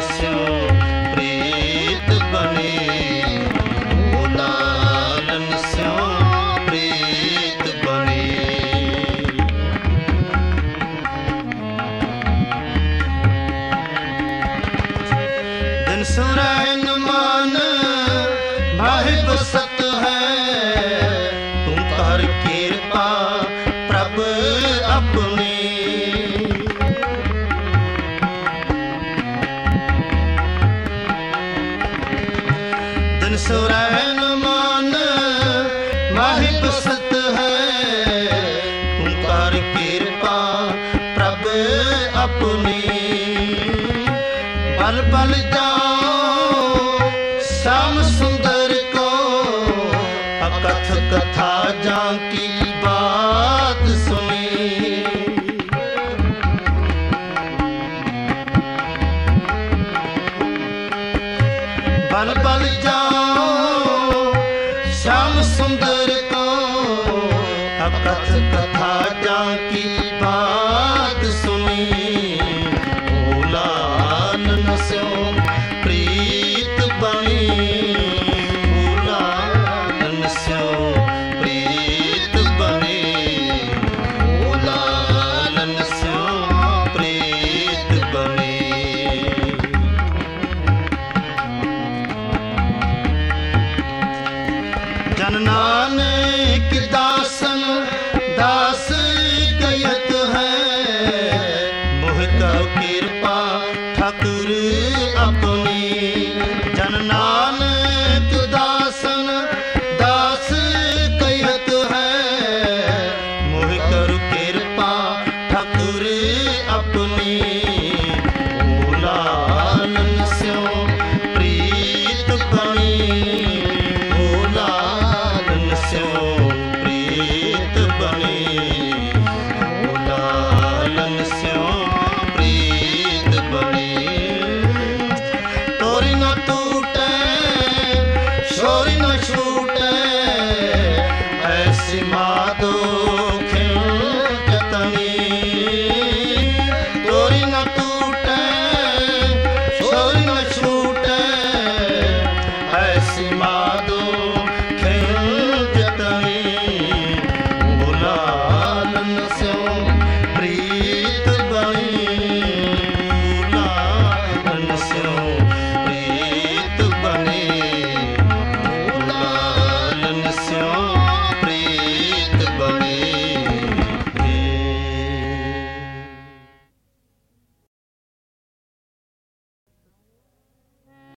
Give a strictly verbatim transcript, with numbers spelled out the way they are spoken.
नस्यो प्रीत बने, लाल नस्यो प्रीत बने। दिन सुरैन मान भाई बसत है, तू कर कृपा प्रभ अपने। दिन सुरैन मान भाई बसत है, तू कर कृपा प्रभ अपने। पल पल जाओ श्याम सुंदर को, अकथ कथा जा की बात सुनी। पल पल जाओ श्याम सुंदर को, अकथ कथा जा की बात सुनी। ओ लाल नस्यो